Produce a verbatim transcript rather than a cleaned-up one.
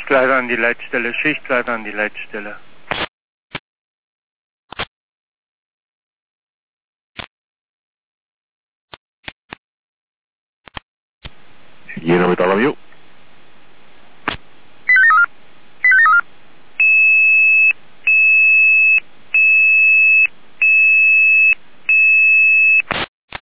Schichtleiter an die Leitstelle, Schichtleiter an die Leitstelle. Jena mit Alarm, jo.